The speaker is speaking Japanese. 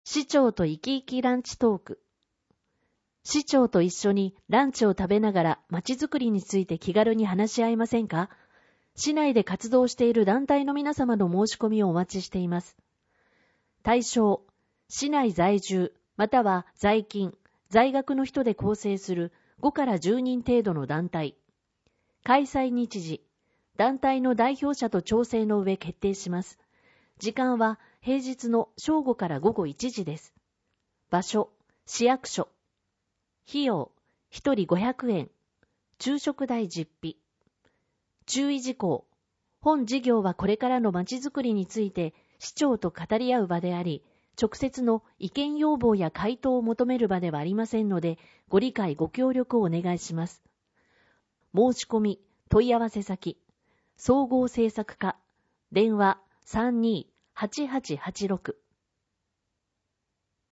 市長とイキイキランチトーク。市長と一緒にランチを食べながら街づくりについて気軽に話し合いませんか？市内で活動している団体の皆様の申し込みをお待ちしています。対象、市内在住、または在勤、在学の人で構成する5から10人程度の団体。開催日時、団体の代表者と調整の上決定します。時間は平日の正午から午後1時です。場所、市役所。費用、1人500円。昼食代実費。注意事項。本事業はこれからのまちづくりについて市長と語り合う場であり、直接の意見要望や回答を求める場ではありませんので、ご理解ご協力をお願いします。申し込み、問い合わせ先、総合政策課、電話32-8886